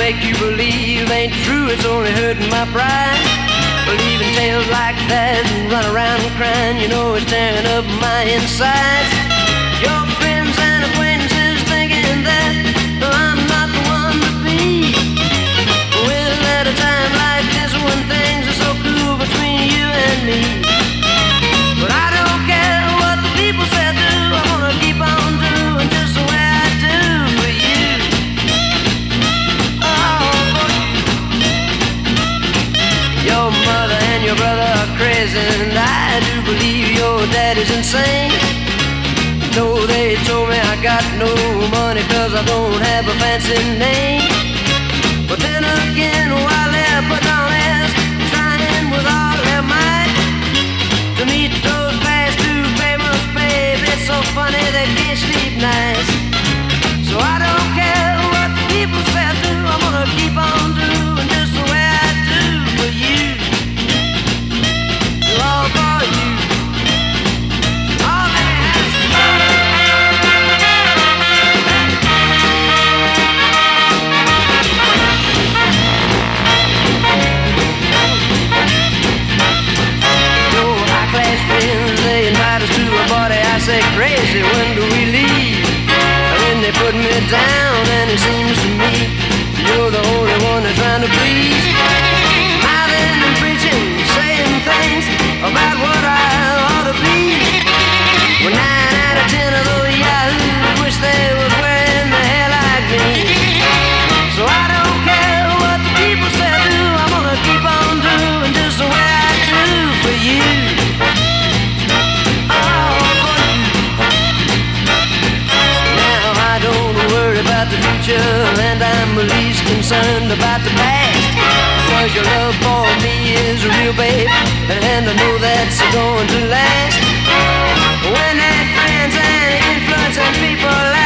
make you believe ain't true, it's only hurting my pride. Believing tales like that and run around crying, you know it's tearing up my insides. Your friends and acquaintances thinking that I'm not the one to be. Well, at a time like this when things are so cool between you and me. But I don't care what the people say I do, I wanna keep on doing just the way I do for you. Oh, for you. Your mother and your brother are crazy, and I do believe your daddy's insane. No, they told me I got no money 'cause I don't have a fancy name. But then again, while they're putting on airs, trying with all their might to meet those past due payments, babe, it's so funny they can't sleep nice. So I don't care what the people say I do, I'm gonna keep on doing just the way I do for you. All for you. They invite us to a party, I say crazy, when do we leave? And then they put me down and it seems to me you're the only one they're trying to please. Mouthing and preaching, saying things about what I ought to be. Well, 9 out of 10 of those yahoos wish they was wearing the hair like me. So I don't care what the people say I do, I'm gonna keep on doing just the way I do for you. The future, and I'm least concerned about the past, 'cause your love for me is real, babe, and I know that's going to last. When that friends and influence and people